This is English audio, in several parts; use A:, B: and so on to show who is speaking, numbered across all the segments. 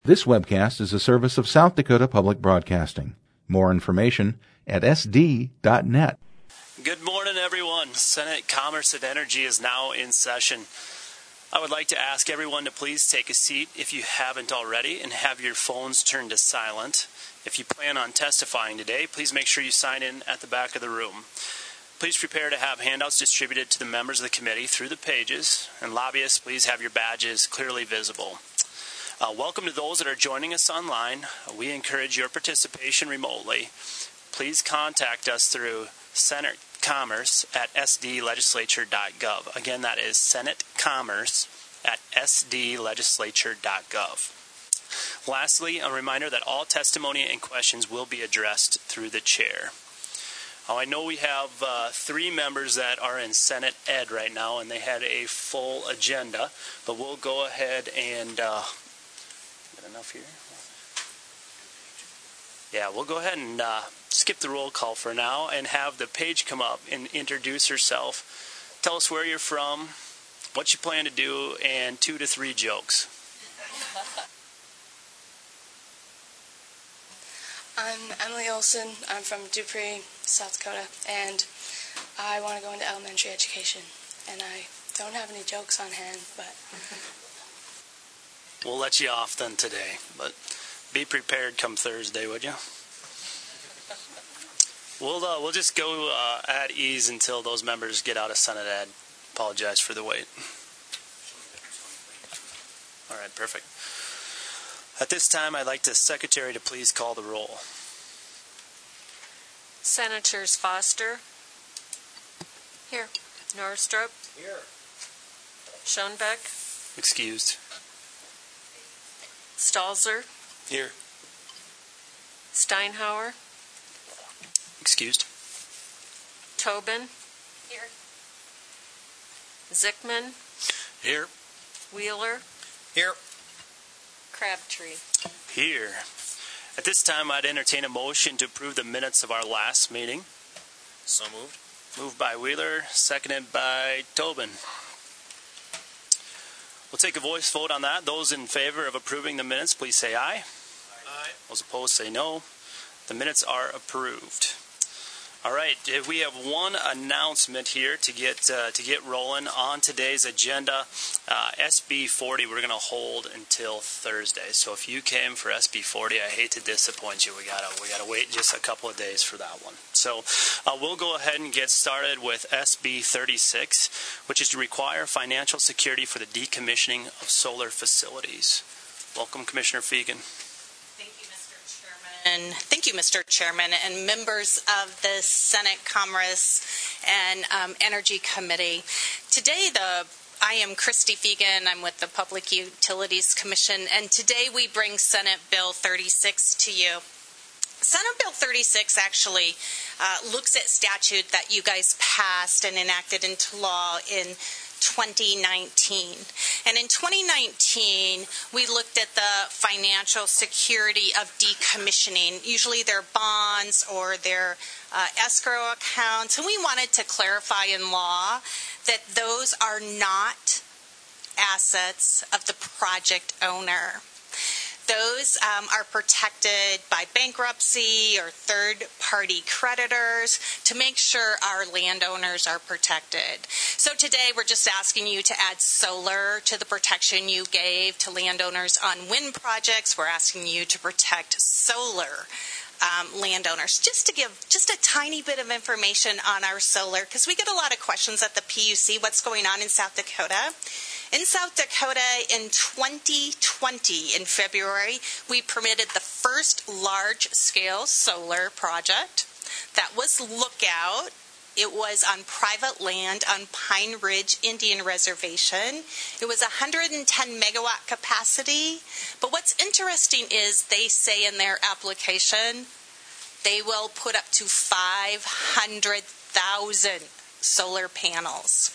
A: This webcast is a service of South Dakota Public Broadcasting. More information at sd.net.
B: Good morning, everyone. Senate Commerce and Energy is now in session. I would like to ask everyone to please take a seat if you haven't already and have your phones turned to silent. If you plan on testifying today, please make sure you sign in at the back of the room. Please prepare to have handouts distributed to the members of the committee through the pages, and lobbyists, please have your badges clearly visible. Welcome to those that are joining us online. We encourage your participation remotely. Please contact us through Senate Commerce at sdlegislature.gov. Again, that is Senate Commerce at sdlegislature.gov. Lastly, a reminder that all testimony and questions will be addressed through the chair. I know we have 3 members that are in Senate Ed right now, and they had a full agenda, but we'll go ahead and... enough here? Yeah, we'll go ahead and skip the roll call for now and have the page come up and introduce herself. Tell us where you're from, what you plan to do, and 2 to 3 jokes.
C: I'm Emily Olson. I'm from Dupree, South Dakota, and I want to go into elementary education. And I don't have any jokes on hand, but...
B: We'll let you off then today, but be prepared come Thursday, would you? We'll just go at ease until those members get out of Senate Ed. Apologize for the wait. All right, perfect. At this time, I'd like the Secretary to please call the roll.
D: Senators Foster. Here. Norstrup.
E: Here.
D: Schoenbeck.
B: Excused.
D: Stalzer.
B: Here.
D: Steinhauer.
B: Excused.
D: Tobin.
C: Here.
D: Zickman.
B: Here.
D: Wheeler.
E: Here.
D: Crabtree.
B: Here. At this time, I'd entertain a motion to approve the minutes of our last meeting.
E: So moved.
B: Moved by Wheeler, seconded by Tobin. We'll take a voice vote on that. Those in favor of approving the minutes, please say aye.
E: Aye.
B: Those opposed, say no. The minutes are approved. All right, we have one announcement here to get rolling on today's agenda. SB 40 we're going to hold until Thursday. So if you came for SB 40, I hate to disappoint you. We gotta wait just a couple of days for that one. So we'll go ahead and get started with SB 36, which is to require financial security for the decommissioning of solar facilities. Welcome, Commissioner Fegan.
F: And thank you, Mr. Chairman, and members of the Senate Commerce and Energy Committee. Today, I am Christy Fegan. I'm with the Public Utilities Commission, and today we bring Senate Bill 36 to you. Senate Bill 36 actually looks at statute that you guys passed and enacted into law in 2019. And in 2019, we looked at the financial security of decommissioning. Usually they're bonds or they're escrow accounts. And we wanted to clarify in law that those are not assets of the project owner. Those are protected by bankruptcy or third-party creditors to make sure our landowners are protected. So today we're just asking you to add solar to the protection you gave to landowners on wind projects. We're asking you to protect solar landowners. Just to give just a tiny bit of information on our solar, because we get a lot of questions at the PUC, what's going on in South Dakota. In South Dakota, in 2020, in February, we permitted the first large-scale solar project. That was Lookout. It was on private land on Pine Ridge Indian Reservation. It was 110 megawatt capacity. But what's interesting is they say in their application they will put up to 500,000 solar panels.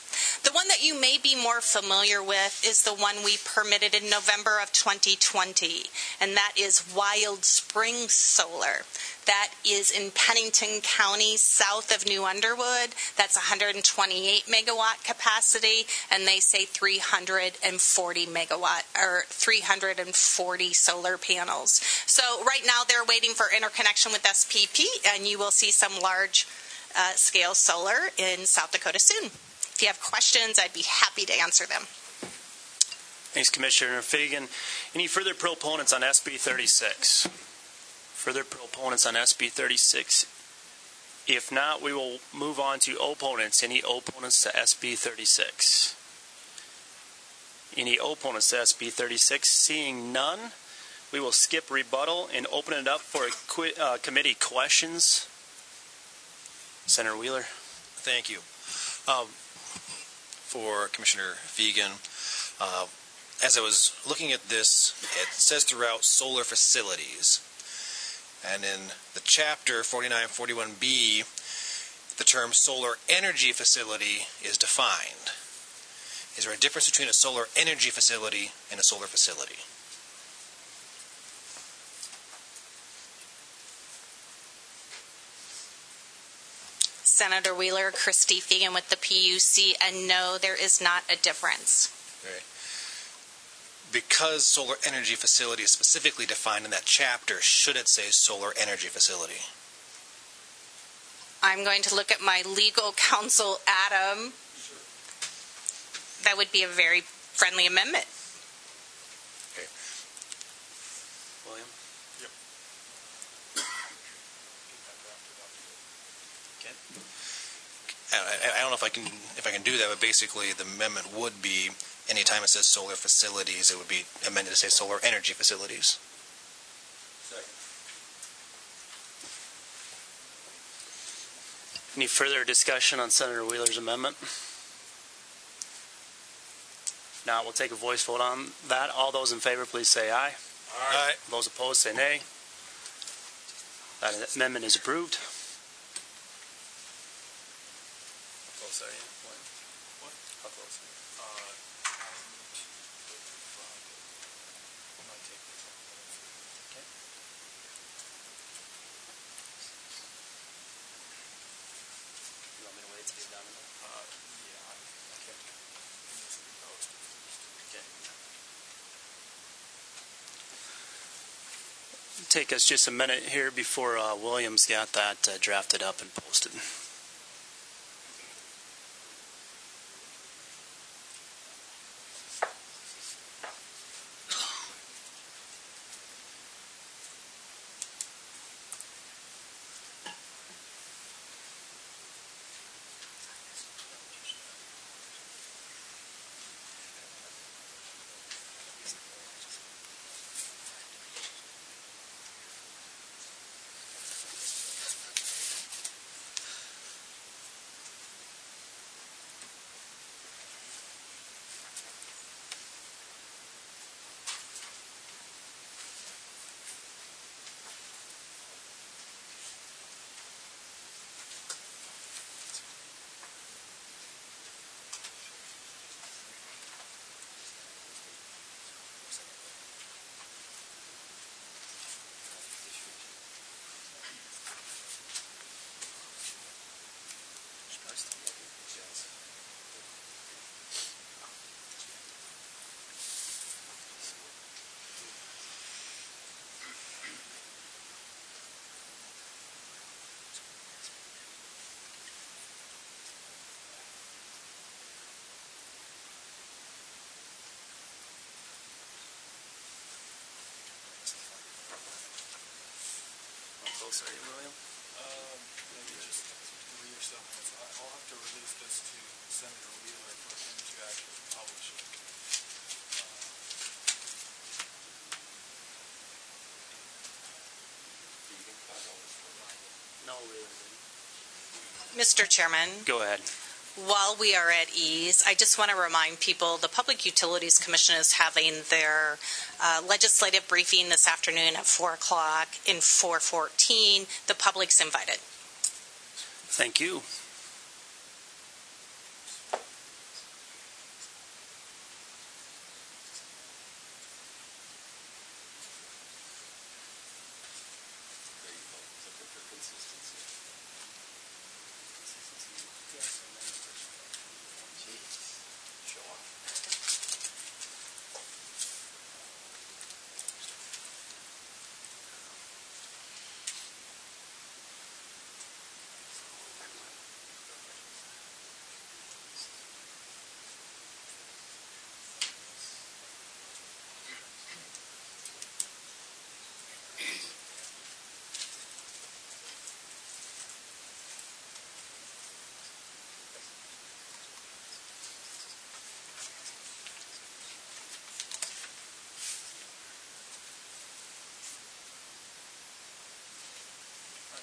F: The one that you may be more familiar with is the one we permitted in November of 2020, and that is Wild Springs Solar. That is in Pennington County, south of New Underwood. That's 128 megawatt capacity, and they say 340 megawatt, or 340 solar panels. So right now they're waiting for interconnection with SPP, and you will see some large scale solar in South Dakota soon. If you have questions, I'd be happy to answer them.
B: Thanks, Commissioner Fegan. Any further proponents on SB 36? Further proponents on SB 36? If not, we will move on to opponents. Any opponents to SB 36? Any opponents to SB 36? Seeing none, we will skip rebuttal and open it up for committee questions. Senator Wheeler.
E: Thank you. For Commissioner Fegan, as I was looking at this, it says throughout solar facilities. And in the chapter 4941B, the term solar energy facility is defined. Is there a difference between a solar energy facility and a solar facility?
F: Senator Wheeler, Christy Fegan with the PUC, and no, there is not a difference.
E: Okay. Because solar energy facility is specifically defined in that chapter, should it say solar energy facility?
F: I'm going to look at my legal counsel, Adam.
E: Sure.
F: That would be a very friendly amendment.
E: Okay.
B: William?
E: Yep. I don't know if I can do that, but basically the amendment would be anytime it says solar facilities, it would be amended to say solar energy facilities.
B: Second. Any further discussion on Senator Wheeler's amendment? Now we'll take a voice vote on that. All those in favor, please say aye.
E: Aye.
B: Those opposed, say nay. That amendment is approved. How close are you? What? How close are you? Okay. You want me to wait till you're done?
G: Yeah, I can't. It needs to be posted first.
B: Okay. Take us just a minute here before Williams got that drafted up and posted. Sorry, William.
G: Maybe just 3 or so minutes. I'll have to release this to Senator Wheeler for him to actually publish it.
B: No, Wheeler.
F: Mr. Chairman,
B: Go ahead.
F: while we are at ease, I just want to remind people the Public Utilities Commission is having their legislative briefing this afternoon at 4 o'clock in 414. The public's invited.
B: Thank you.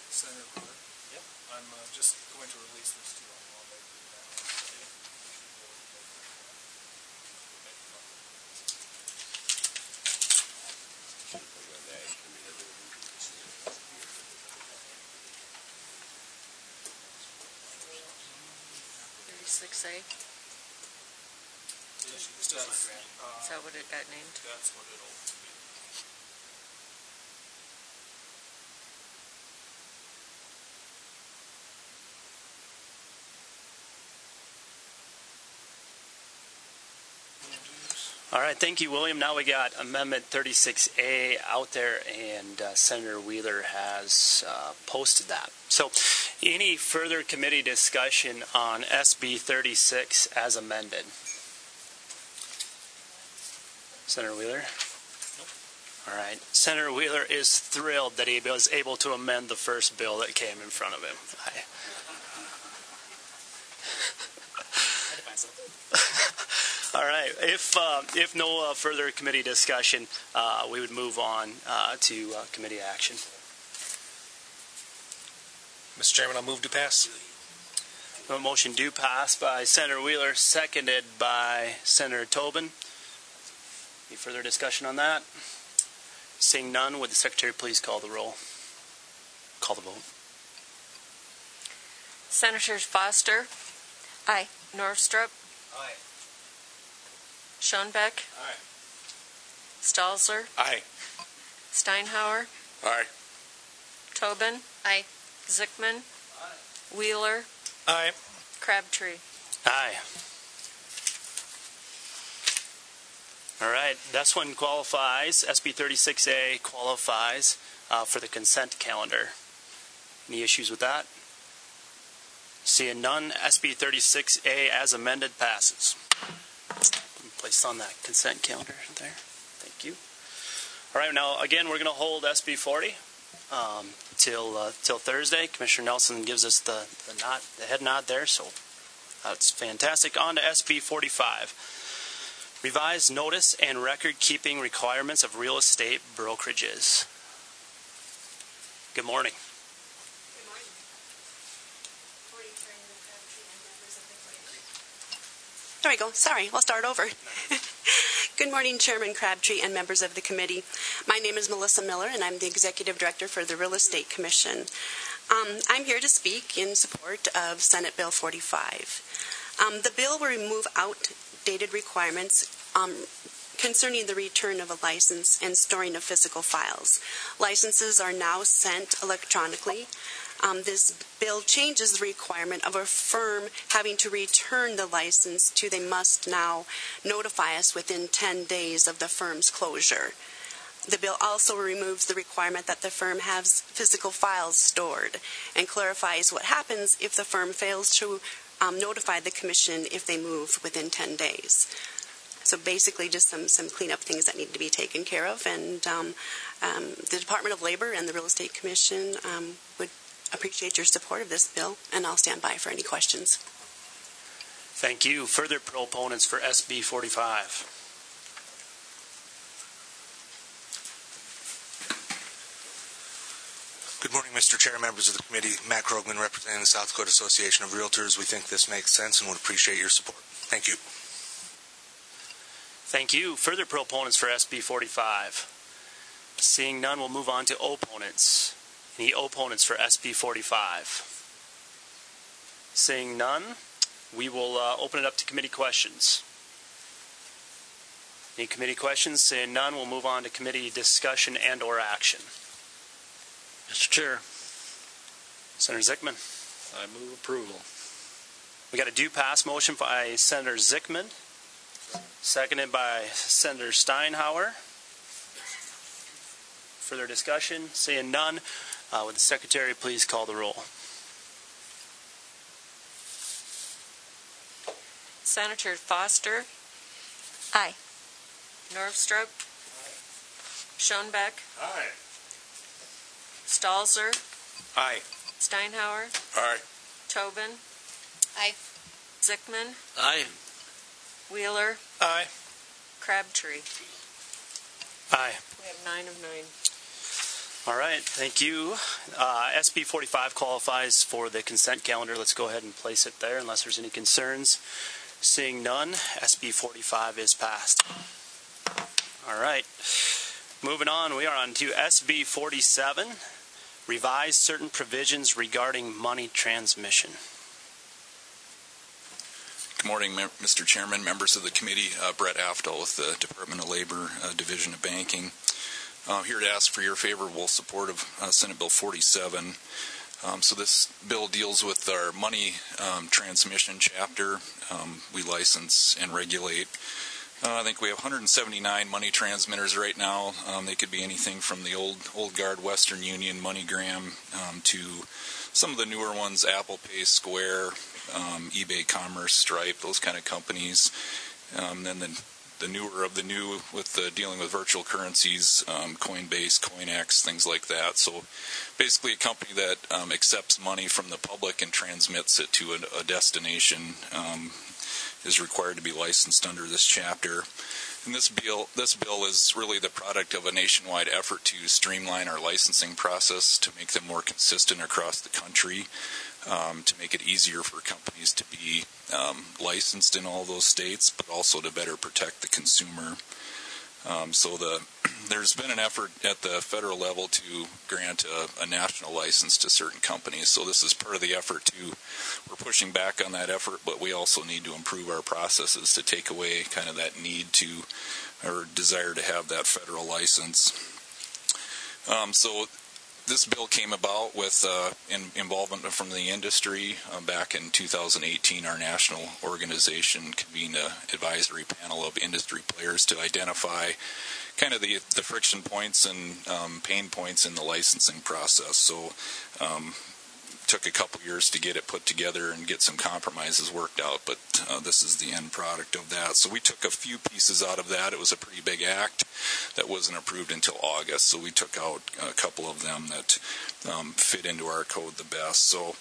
G: Senator Miller.
B: Yep.
G: I'm just going to release this to you on lawmaker now.
D: A. Is that what it got named?
G: That's what it'll be.
B: All right, thank you, William. Now we got Amendment 36A out there, and Senator Wheeler has posted that. So, any further committee discussion on SB 36 as amended? Senator Wheeler? Nope. All right. Senator Wheeler is thrilled that he was able to amend the first bill that came in front of him. All right. If no further committee discussion, we would move on to committee action.
E: Mr. Chairman, I'll move to pass.
B: A motion do pass by Senator Wheeler, seconded by Senator Tobin. Any further discussion on that? Seeing none, would the Secretary please call the roll? Call the vote.
D: Senators Foster.
F: Aye.
D: Norvstrup.
E: Aye.
D: Schoenbeck.
E: Aye.
D: Stalzer.
E: Aye.
D: Steinhauer.
E: Aye.
D: Tobin.
F: Aye.
D: Zickman. Wheeler.
E: Aye.
D: Crabtree.
B: Aye. All right, this one qualifies, SB 36A qualifies for the consent calendar. Any issues with that? Seeing none, SB 36A as amended passes. Placed on that consent calendar there. Thank you. All right, now again, we're going to hold SB 40 till Thursday. Commissioner Nelson gives us the head nod there, so that's fantastic. On to SB 45. Revised notice and record-keeping requirements of real estate brokerages. Good morning.
H: Good morning. There we go. Sorry, I'll start over. Good morning, Chairman Crabtree and members of the committee. My name is Melissa Miller, and I'm the Executive Director for the Real Estate Commission. I'm here to speak in support of Senate Bill 45. The bill will remove outdated requirements concerning the return of a license and storing of physical files. Licenses are now sent electronically. This bill changes the requirement of a firm having to return the license to they must now notify us within 10 days of the firm's closure. The bill also removes the requirement that the firm has physical files stored and clarifies what happens if the firm fails to notify the commission if they move within 10 days. So basically just some cleanup things that need to be taken care of. And the Department of Labor and the Real Estate Commission would appreciate your support of this bill, and I'll stand by for any questions.
B: Thank you. Further proponents for SB 45.
I: Good morning, Mr. Chair, members of the committee. Matt Krogman, representing the South Dakota Association of Realtors. We think this makes sense and would appreciate your support. Thank you.
B: Thank you. Further proponents for SB 45. Seeing none, we'll move on to opponents. Any opponents for SB 45? Seeing none, we will open it up to committee questions. Any committee questions? Seeing none, we'll move on to committee discussion and or action.
J: Mr. Chair,
B: Senator Zickman.
J: I move approval.
B: We got a do pass motion by Senator Zickman, seconded by Senator Steinhauer. Further discussion? Seeing none, would the Secretary please call the roll?
D: Senator Foster.
F: Aye.
D: Norvstrup. Schoenbeck.
J: Aye.
D: Stalzer.
E: Aye.
D: Steinhauer.
J: Aye.
D: Tobin.
F: Aye.
D: Zickman.
J: Aye.
D: Wheeler.
E: Aye.
D: Crabtree.
B: Aye.
D: We have 9 of 9.
B: All right, thank you. SB 45 qualifies for the consent calendar. Let's go ahead and place it there unless there's any concerns. Seeing none, SB 45 is passed. All right, moving on, we are on to SB 47, revise certain provisions regarding money transmission.
K: Good morning, Mr. Chairman, members of the committee. Brett Aftal with the Department of Labor, Division of Banking. Here to ask for your favorable support of Senate Bill 47. So this bill deals with our money transmission chapter. We license and regulate. I think we have 179 money transmitters right now. They could be anything from the old guard Western Union, MoneyGram, to some of the newer ones, Apple Pay, Square, eBay Commerce, Stripe, those kind of companies. Then the newer of the new with dealing with virtual currencies, Coinbase, CoinEx, things like that. So basically a company that accepts money from the public and transmits it to a destination is required to be licensed under this chapter. And this bill is really the product of a nationwide effort to streamline our licensing process to make them more consistent across the country, to make it easier for companies to be licensed in all those states, but also to better protect the consumer. There's been an effort at the federal level to grant a national license to certain companies. So this is part of the effort we're pushing back on that effort, but we also need to improve our processes to take away kind of that need to or desire to have that federal license. So this bill came about with involvement from the industry. Back in 2018, our national organization convened an advisory panel of industry players to identify kind of the friction points and pain points in the licensing process. So took a couple years to get it put together and get some compromises worked out, but this is the end product of that. So we took a few pieces out of that. It was a pretty big act that wasn't approved until August, so we took out a couple of them that fit into our code the best. So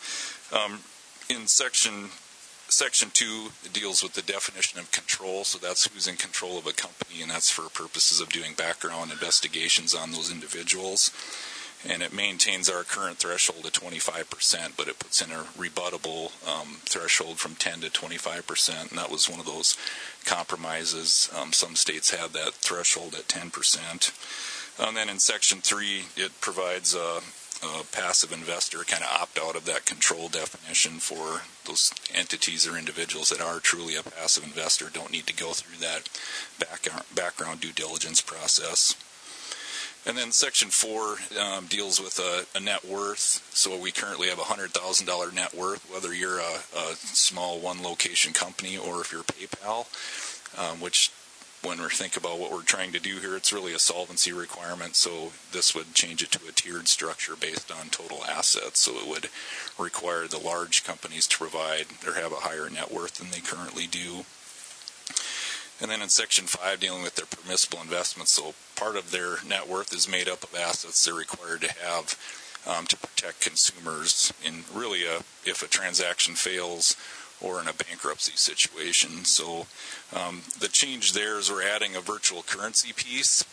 K: in Section 2, it deals with the definition of control, so that's who's in control of a company, and that's for purposes of doing background investigations on those individuals. And it maintains our current threshold at 25%, but it puts in a rebuttable threshold from 10 to 25%, and that was one of those compromises. Some states had that threshold at 10%. And then in Section 3, it provides a passive investor kind of opt out of that control definition for those entities or individuals that are truly a passive investor, don't need to go through that background due diligence process. And then Section 4 deals with a net worth. So we currently have a $100,000 net worth, whether you're a small one-location company or if you're PayPal, which when we think about what we're trying to do here, it's really a solvency requirement. So this would change it to a tiered structure based on total assets. So it would require the large companies to provide or have a higher net worth than they currently do. And then in Section 5, dealing with their permissible investments, so part of their net worth is made up of assets they're required to have to protect consumers in really if a transaction fails or in a bankruptcy situation. So the change there is we're adding a virtual currency piece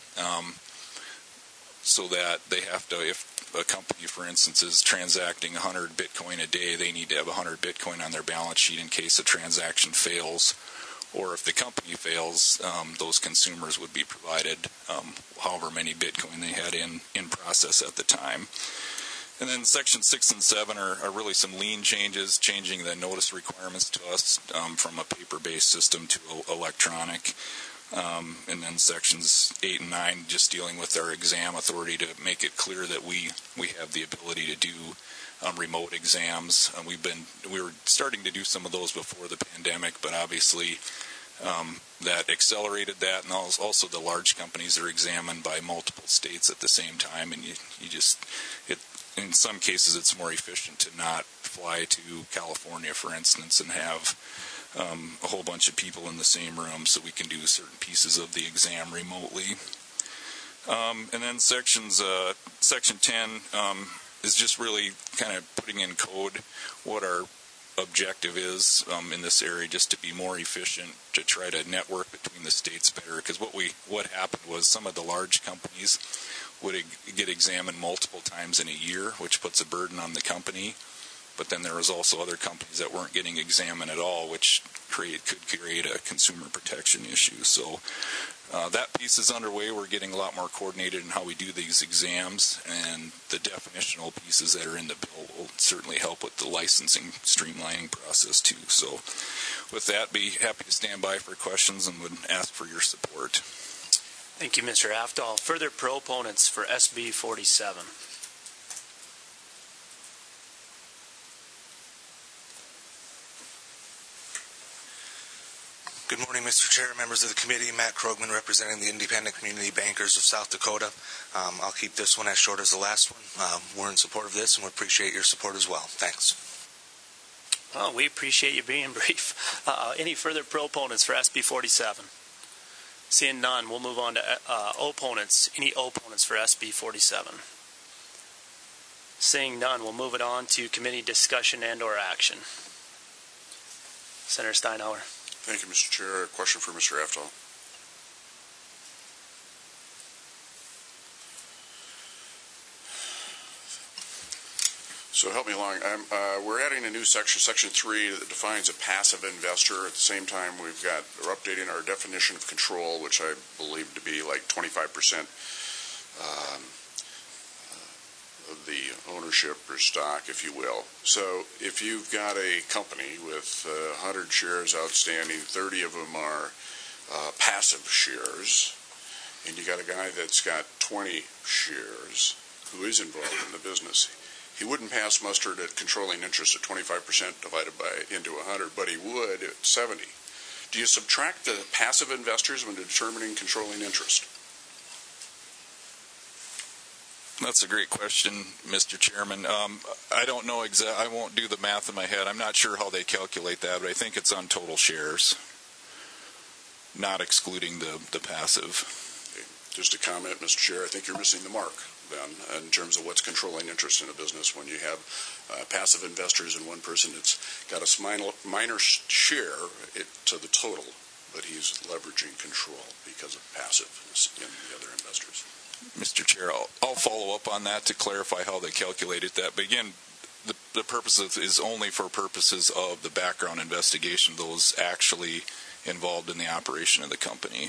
K: so that they have to, if a company, for instance, is transacting 100 Bitcoin a day, they need to have 100 Bitcoin on their balance sheet in case a transaction fails. Or if the company fails, those consumers would be provided however many Bitcoin they had in process at the time. And then Section 6 and 7 are really some lean changes, changing the notice requirements to us from a paper-based system to electronic. And then Sections 8 and 9 just dealing with our exam authority to make it clear that we have the ability to do remote exams. We were starting to do some of those before the pandemic, but obviously that accelerated that, and also the large companies are examined by multiple states at the same time, and in some cases it's more efficient to not fly to California, for instance, and have a whole bunch of people in the same room so we can do certain pieces of the exam remotely. And then Section 10 is just really kind of putting in code what our objective is in this area, just to be more efficient, to try to network between the states better. Because what happened was some of the large companies would get examined multiple times in a year, which puts a burden on the company. But then there was also other companies that weren't getting examined at all, which could create a consumer protection issue. So that piece is underway. We're getting a lot more coordinated in how we do these exams, and the definitional pieces that are in the bill will certainly help with the licensing streamlining process too. So with that, be happy to stand by for questions and would ask for your support.
B: Thank you, Mr. Afdahl. Further proponents for SB 47?
I: Good morning, Mr. Chair, members of the committee. Matt Krogman, representing the Independent Community Bankers of South Dakota. I'll keep this one as short as the last one. We're in support of this, and we appreciate your support as well. Thanks.
B: Well, we appreciate you being brief. Any further proponents for SB 47? Seeing none, we'll move on to opponents. Any opponents for SB 47? Seeing none, we'll move it on to committee discussion and or action. Senator Steinhauer.
L: Thank you, Mr. Chair. A question for Mr. Afdahl. So help me along. We're adding a new section, Section 3, that defines a passive investor. At the same time, we're updating our definition of control, which I believe to be like 25% of the ownership or stock, if you will. So if you've got a company with 100 shares outstanding, 30 of them are passive shares, and you got a guy that's got 20 shares who is involved in the business, he wouldn't pass muster at controlling interest at 25% divided into 100, but he would at 70. Do you subtract the passive investors when determining controlling interest?
K: That's a great question, Mr. Chairman. I don't know I won't do the math in my head. I'm not sure how they calculate that, but I think it's on total shares, not excluding the passive.
L: Okay. Just a comment, Mr. Chair, I think you're missing the mark then in terms of what's controlling interest in a business when you have passive investors and one person that's got a minor share to the total, but he's leveraging control because of passiveness in the other investors.
K: Mr. Chair, I'll follow up on that to clarify how they calculated that. But again, the purpose is only for purposes of the background investigation, those actually involved in the operation of the company.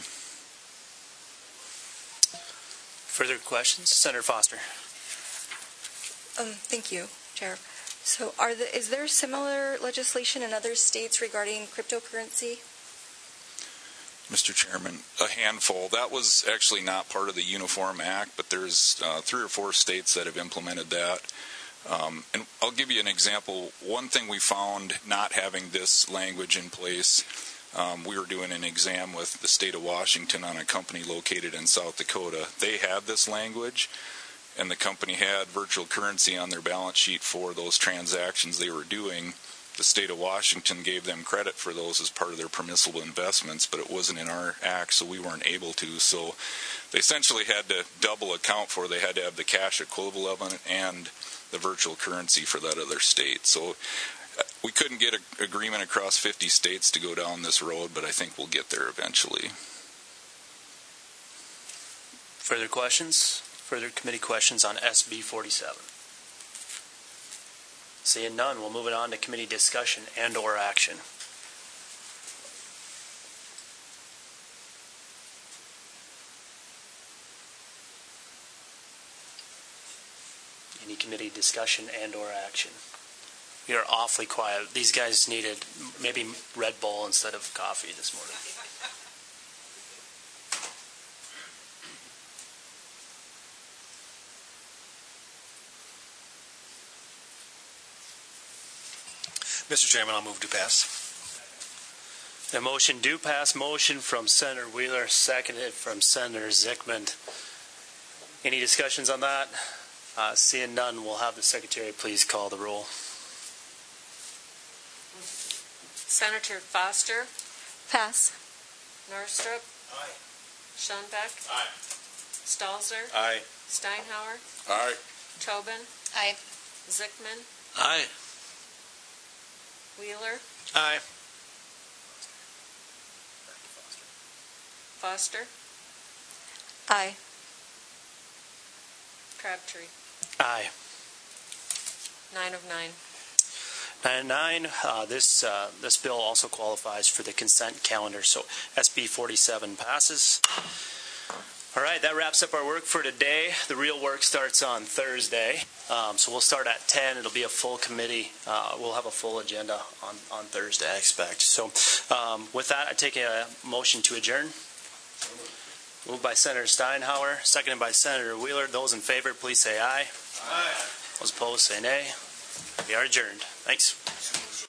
B: Further questions? Senator Foster.
M: Thank you, Chair. So is there similar legislation in other states regarding cryptocurrency?
K: Mr. Chairman, a handful. That was actually not part of the Uniform Act, but there's 3 or 4 states that have implemented that. And I'll give you an example. One thing we found not having this language in place, we were doing an exam with the state of Washington on a company located in South Dakota. They had this language, and the company had virtual currency on their balance sheet for those transactions they were doing. The state of Washington gave them credit for those as part of their permissible investments, but it wasn't in our act, so we weren't able to. So they essentially had to double account for. They had to have the cash equivalent and the virtual currency for that other state. So we couldn't get an agreement across 50 states to go down this road, but I think we'll get there eventually.
B: Further questions? Further committee questions on SB 47? Seeing none, we'll move it on to committee discussion and or action. Any committee discussion and or action? We are awfully quiet. These guys needed maybe Red Bull instead of coffee this morning.
E: Mr. Chairman, I'll move to pass.
B: The motion do pass. Motion from Senator Wheeler, seconded from Senator Zickman. Any discussions on that? Seeing none, we'll have the Secretary please call the roll.
D: Senator Foster?
M: Pass.
D: Norstrup?
L: Aye.
D: Schoenbeck?
L: Aye.
D: Stalzer?
L: Aye.
D: Steinhauer?
L: Aye.
D: Tobin?
C: Aye.
D: Zickman?
J: Aye.
D: Wheeler?
B: Aye.
D: Foster?
M: Aye.
D: Crabtree.
B: Aye.
D: 9 of 9.
B: 9 of 9. This bill also qualifies for the consent calendar, so SB 47 passes. All right, that wraps up our work for today. The real work starts on Thursday, so we'll start at 10. It'll be a full committee. We'll have a full agenda on Thursday, I expect. So with that, I take a motion to adjourn. Moved by Senator Steinhauer, seconded by Senator Wheeler. Those in favor, please say aye. Aye. Those opposed, say nay. We are adjourned. Thanks.